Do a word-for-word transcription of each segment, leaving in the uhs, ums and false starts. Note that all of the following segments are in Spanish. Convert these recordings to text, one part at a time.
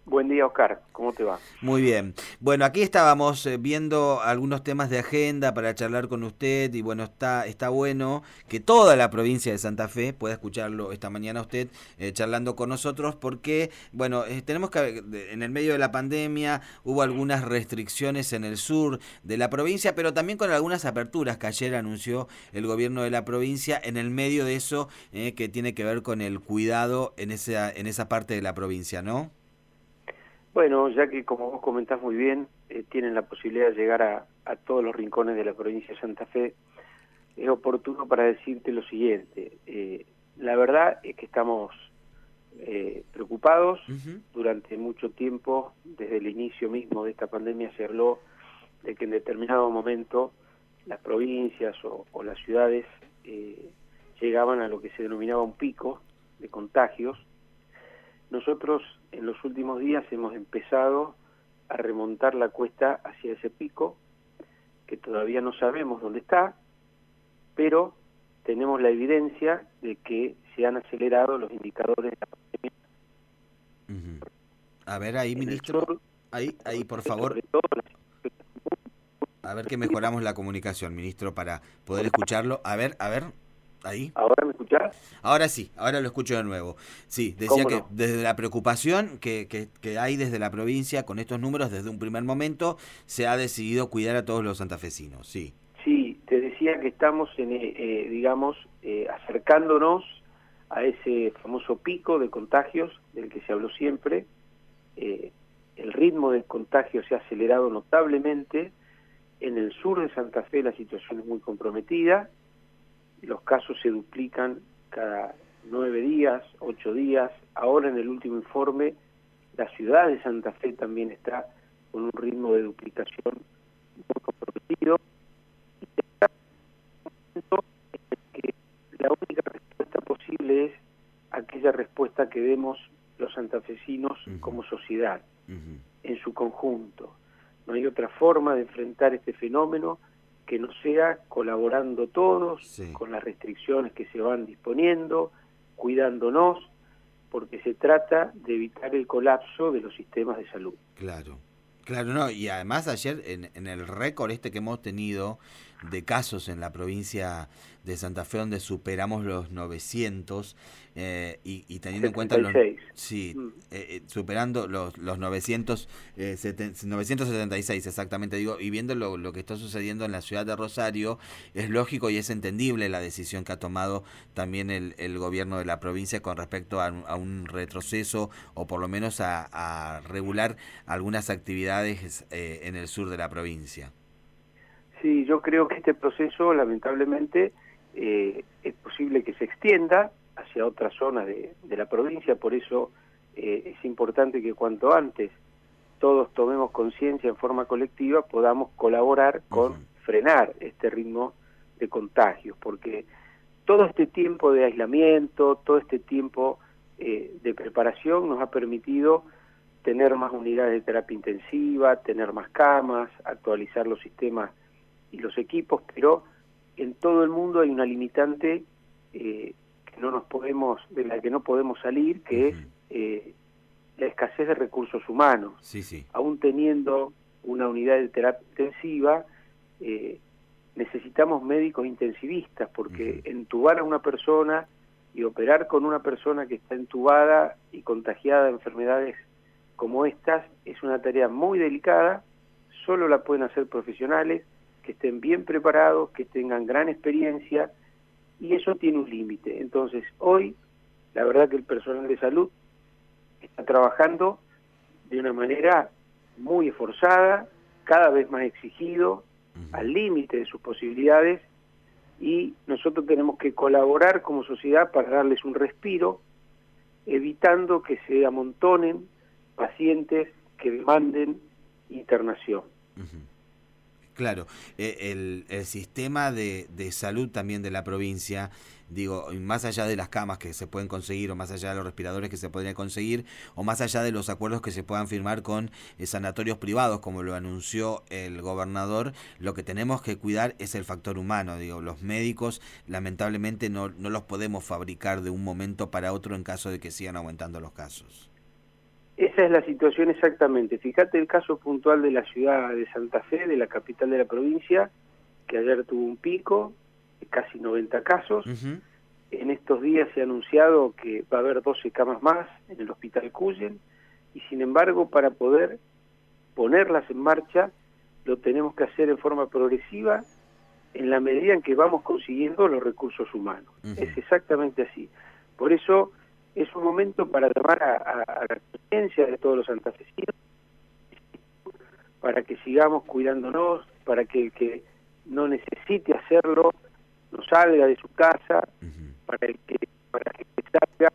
Buen día, Oscar. ¿Cómo te va? Muy bien. Bueno, aquí estábamos eh, viendo algunos temas de agenda para charlar con usted y bueno, está está bueno que toda la provincia de Santa Fe pueda escucharlo esta mañana usted eh, charlando con nosotros porque, bueno, eh, tenemos que, en el medio de la pandemia hubo algunas restricciones en el sur de la provincia, pero también con algunas aperturas que ayer anunció el gobierno de la provincia en el medio de eso eh, que tiene que ver con el cuidado en esa, en esa parte de la provincia, ¿no? Bueno, ya que como vos comentás muy bien, eh, tienen la posibilidad de llegar a, a todos los rincones de la provincia de Santa Fe, es oportuno para decirte lo siguiente. Eh, la verdad es que estamos eh, preocupados. Uh-huh. Durante mucho tiempo, desde el inicio mismo de esta pandemia, se habló de que en determinado momento las provincias o, o las ciudades eh, llegaban a lo que se denominaba un pico de contagios. Nosotros en los últimos días hemos empezado a remontar la cuesta hacia ese pico, que todavía no sabemos dónde está, pero tenemos la evidencia de que se han acelerado los indicadores de la pandemia. Uh-huh. A ver ahí, En el ministro, sur, ahí, ahí por favor, sobre todo la a ver que mejoramos la comunicación, ministro, para poder escucharlo. A ver, a ver, ahí. ¿Ahora me escuchás? Ahora sí, ahora lo escucho de nuevo. Sí, decía ¿Cómo que no? desde la preocupación que, que, que hay desde la provincia con estos números, desde un primer momento, se ha decidido cuidar a todos los santafesinos, sí. Sí, te decía que estamos, en, eh, digamos, eh, acercándonos a ese famoso pico de contagios del que se habló siempre. Eh, el ritmo del contagio se ha acelerado notablemente. En el sur de Santa Fe la situación es muy comprometida. Los casos se duplican cada nueve días, ocho días. Ahora en el último informe, la ciudad de Santa Fe también está con un ritmo de duplicación muy comprometido. Que la única respuesta posible es aquella respuesta que demos los santafesinos Uh-huh. como sociedad, Uh-huh. en su conjunto. No hay otra forma de enfrentar este fenómeno que no sea colaborando todos, Sí. con las restricciones que se van disponiendo, cuidándonos, porque se trata de evitar el colapso de los sistemas de salud. Claro, claro, no, y además ayer en, en el récord este que hemos tenido de casos en la provincia de Santa Fe, donde superamos los novecientos, eh, y, y teniendo en cuenta los... setenta y seis. Sí, Mm. eh, eh, superando los, los novecientos, eh, seten, novecientos setenta y seis exactamente, digo, y viendo lo, lo que está sucediendo en la ciudad de Rosario, es lógico y es entendible la decisión que ha tomado también el, el gobierno de la provincia con respecto a, a un retroceso o por lo menos a, a regular algunas actividades eh, en el sur de la provincia. Sí, yo creo que este proceso, lamentablemente, eh, es posible que se extienda hacia otras zonas de, de la provincia, por eso eh, es importante que cuanto antes todos tomemos conciencia en forma colectiva, podamos colaborar con Uh-huh. frenar este ritmo de contagios, porque todo este tiempo de aislamiento, todo este tiempo eh, de preparación nos ha permitido tener más unidades de terapia intensiva, tener más camas, actualizar los sistemas y los equipos, pero en todo el mundo hay una limitante eh, que no nos podemos, de la que no podemos salir, que Uh-huh. es eh, la escasez de recursos humanos. Sí, sí. Aún teniendo una unidad de terapia intensiva, eh, necesitamos médicos intensivistas, porque Uh-huh. entubar a una persona y operar con una persona que está entubada y contagiada de enfermedades como estas es una tarea muy delicada. Solo la pueden hacer profesionales que estén bien preparados, que tengan gran experiencia, y eso tiene un límite. Entonces, hoy, la verdad que el personal de salud está trabajando de una manera muy esforzada, cada vez más exigido, Uh-huh. al límite de sus posibilidades, y nosotros tenemos que colaborar como sociedad para darles un respiro, evitando que se amontonen pacientes que demanden internación. Uh-huh. Claro, eh, el, el sistema de, de salud también de la provincia, digo, más allá de las camas que se pueden conseguir o más allá de los respiradores que se podrían conseguir o más allá de los acuerdos que se puedan firmar con eh, sanatorios privados, como lo anunció el gobernador, lo que tenemos que cuidar es el factor humano. Digo, los médicos lamentablemente no, no los podemos fabricar de un momento para otro en caso de que sigan aumentando los casos. Esa es la situación exactamente. Fíjate el caso puntual de la ciudad de Santa Fe, de la capital de la provincia, que ayer tuvo un pico, de casi noventa casos. Uh-huh. En estos días se ha anunciado que va a haber doce camas más en el hospital Cuyen, y sin embargo, para poder ponerlas en marcha, lo tenemos que hacer en forma progresiva, en la medida en que vamos consiguiendo los recursos humanos. Uh-huh. Es exactamente así. Por eso es un momento para llamar a, a, a la conciencia de todos los santafesinos, para que sigamos cuidándonos, para que el que no necesite hacerlo no salga de su casa, uh-huh. para el que para que salga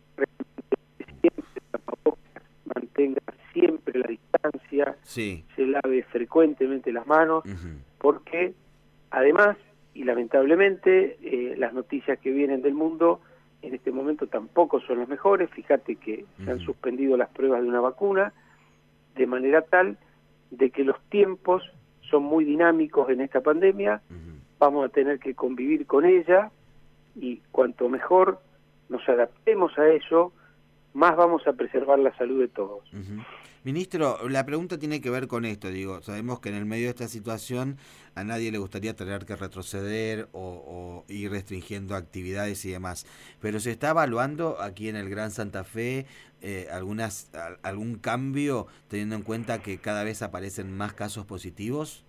siempre tapabocas, mantenga siempre la distancia, sí. se lave frecuentemente las manos, uh-huh. porque además, y lamentablemente, eh, las noticias que vienen del mundo en este momento tampoco son las mejores. Fíjate que uh-huh. se han suspendido las pruebas de una vacuna, de manera tal de que los tiempos son muy dinámicos en esta pandemia, uh-huh. vamos a tener que convivir con ella, y cuanto mejor nos adaptemos a eso, más vamos a preservar la salud de todos. Uh-huh. Ministro, la pregunta tiene que ver con esto, digo, sabemos que en el medio de esta situación a nadie le gustaría tener que retroceder o, o ir restringiendo actividades y demás, pero ¿se está evaluando aquí en el Gran Santa Fe eh, algunas a, algún cambio teniendo en cuenta que cada vez aparecen más casos positivos?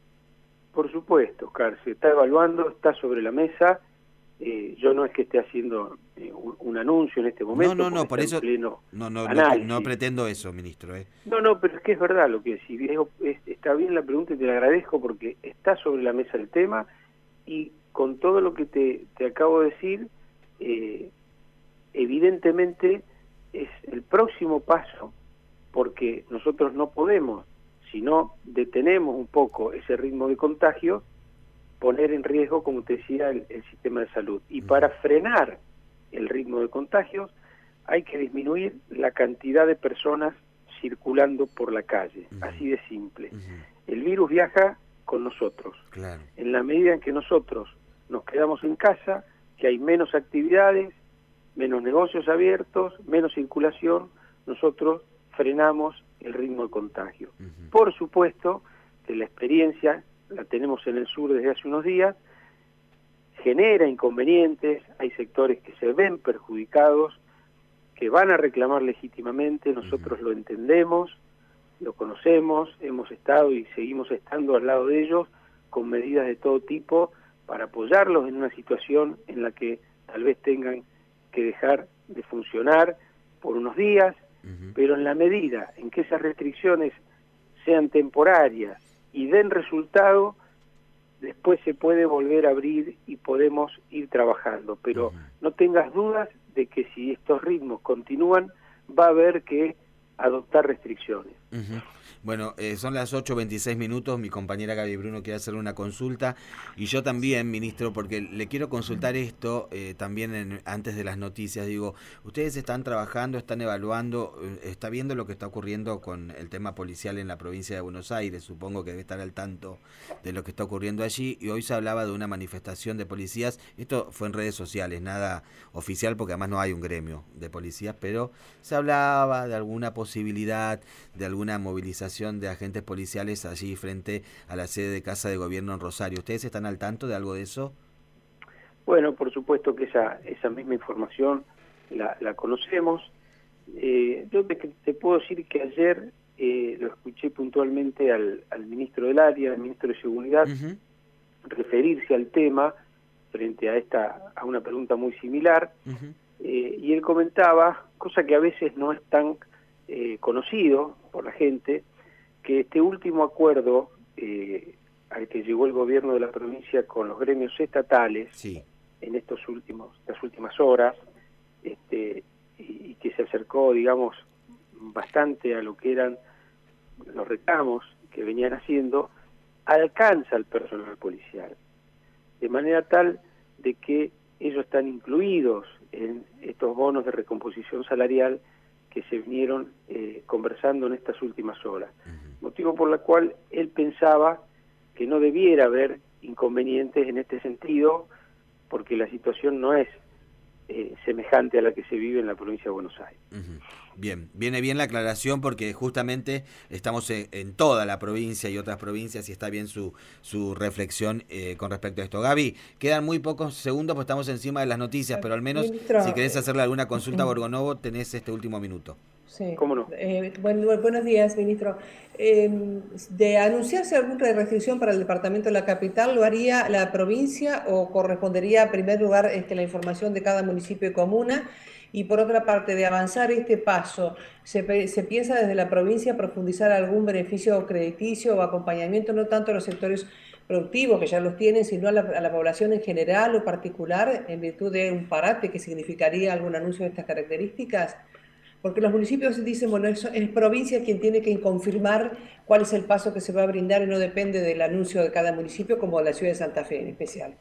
Por supuesto, Oscar, se está evaluando, está sobre la mesa. Eh, yo no es que esté haciendo eh, un, un anuncio en este momento. No, no, no, por eso pleno no, no, no, no pretendo eso, ministro. Eh. No, no, pero es que es verdad lo que decís. Es, está bien la pregunta y te la agradezco porque está sobre la mesa el tema, y con todo lo que te, te acabo de decir, eh, evidentemente es el próximo paso, porque nosotros no podemos, si no detenemos un poco ese ritmo de contagio, poner en riesgo, como te decía, el, el sistema de salud. Y para frenar el ritmo de contagios hay que disminuir la cantidad de personas circulando por la calle, uh-huh. así de simple. Uh-huh. El virus viaja con nosotros. Claro. En la medida en que nosotros nos quedamos en casa, que hay menos actividades, menos negocios abiertos, menos circulación, nosotros frenamos el ritmo de contagio. Uh-huh. Por supuesto que la experiencia la tenemos en el sur desde hace unos días, genera inconvenientes, hay sectores que se ven perjudicados, que van a reclamar legítimamente, nosotros uh-huh. lo entendemos, lo conocemos, hemos estado y seguimos estando al lado de ellos con medidas de todo tipo para apoyarlos en una situación en la que tal vez tengan que dejar de funcionar por unos días, uh-huh. pero en la medida en que esas restricciones sean temporarias y den resultado, después se puede volver a abrir y podemos ir trabajando. Pero uh-huh. no tengas dudas de que si estos ritmos continúan, va a haber que adoptar restricciones. Uh-huh. Bueno, eh, son las ocho veintiséis minutos, mi compañera Gaby Bruno quiere hacer una consulta, y yo también, ministro, porque le quiero consultar esto eh, también en, antes de las noticias. Digo, ustedes están trabajando, están evaluando, eh, está viendo lo que está ocurriendo con el tema policial en la provincia de Buenos Aires, supongo que debe estar al tanto de lo que está ocurriendo allí, y hoy se hablaba de una manifestación de policías. Esto fue en redes sociales, nada oficial, porque además no hay un gremio de policías, pero se hablaba de alguna posibilidad de alguna movilización de agentes policiales allí frente a la sede de Casa de Gobierno en Rosario. ¿Ustedes están al tanto de algo de eso? Bueno, por supuesto que esa esa misma información la, la conocemos. Eh, yo te, te puedo decir que ayer eh, lo escuché puntualmente al, al ministro del área, al ministro de Seguridad, uh-huh. referirse al tema frente a esta a una pregunta muy similar, uh-huh. eh, y él comentaba, cosa que a veces no es tan eh, conocido por la gente, que este último acuerdo eh, al que llegó el gobierno de la provincia con los gremios estatales sí. en estos últimos las últimas horas, este, y, y que se acercó, digamos, bastante a lo que eran los reclamos que venían haciendo, alcanza al personal policial, de manera tal de que ellos están incluidos en estos bonos de recomposición salarial que se vinieron eh, conversando en estas últimas horas. Uh-huh. Motivo por el cual él pensaba que no debiera haber inconvenientes en este sentido, porque la situación no es eh, semejante a la que se vive en la provincia de Buenos Aires. Uh-huh. Bien, viene bien la aclaración porque justamente estamos en, en toda la provincia y otras provincias y está bien su, su reflexión eh, con respecto a esto. Gaby, quedan muy pocos segundos porque estamos encima de las noticias, pero al menos Ministro, si querés hacerle alguna consulta a Borgonovo tenés este último minuto. Sí. ¿Cómo no? Eh, buen, buenos días, ministro. Eh, de anunciarse alguna restricción para el departamento de la capital, ¿lo haría la provincia o correspondería en primer lugar este, la información de cada municipio y comuna? Y por otra parte, de avanzar este paso, ¿se, se piensa desde la provincia profundizar algún beneficio crediticio o acompañamiento, no tanto a los sectores productivos, que ya los tienen, sino a la, a la población en general o particular, en virtud de un parate que significaría algún anuncio de estas características? Porque los municipios dicen, bueno, es, es provincia quien tiene que confirmar cuál es el paso que se va a brindar y no depende del anuncio de cada municipio, como la ciudad de Santa Fe en especial.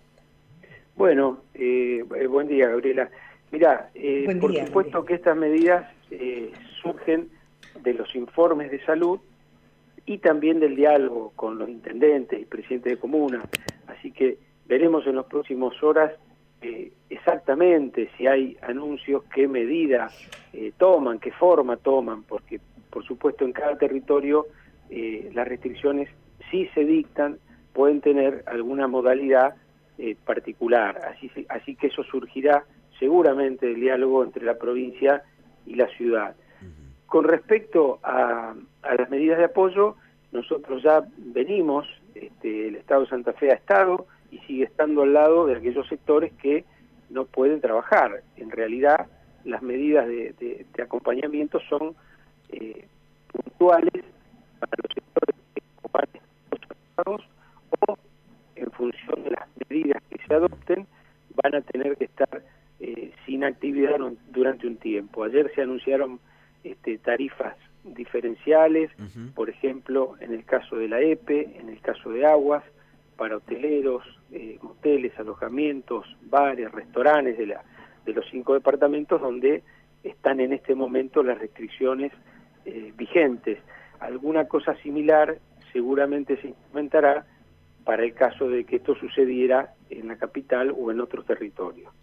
Bueno, eh, buen día, Gabriela. Mirá, eh, buen por día, supuesto que estas medidas eh, surgen de los informes de salud y también del diálogo con los intendentes y presidentes de comuna. Así que veremos en las próximas horas Eh, exactamente si hay anuncios, qué medida eh, toman, qué forma toman, porque por supuesto en cada territorio eh, las restricciones sí se dictan, pueden tener alguna modalidad eh, particular, así, así que eso surgirá seguramente del diálogo entre la provincia y la ciudad. Con respecto a, a las medidas de apoyo, nosotros ya venimos, este, el Estado de Santa Fe ha estado y sigue estando al lado de aquellos sectores que no pueden trabajar. En realidad, las medidas de, de, de acompañamiento son eh, puntuales para los sectores que ocupan estos estados o, en función de las medidas que se adopten, van a tener que estar eh, sin actividad durante un tiempo. Ayer se anunciaron este, tarifas diferenciales, uh-huh. por ejemplo, en el caso de la E P E, en el caso de aguas, para hoteleros, eh, moteles, alojamientos, bares, restaurantes de, la, de los cinco departamentos donde están en este momento las restricciones eh, vigentes. Alguna cosa similar seguramente se implementará para el caso de que esto sucediera en la capital o en otros territorios.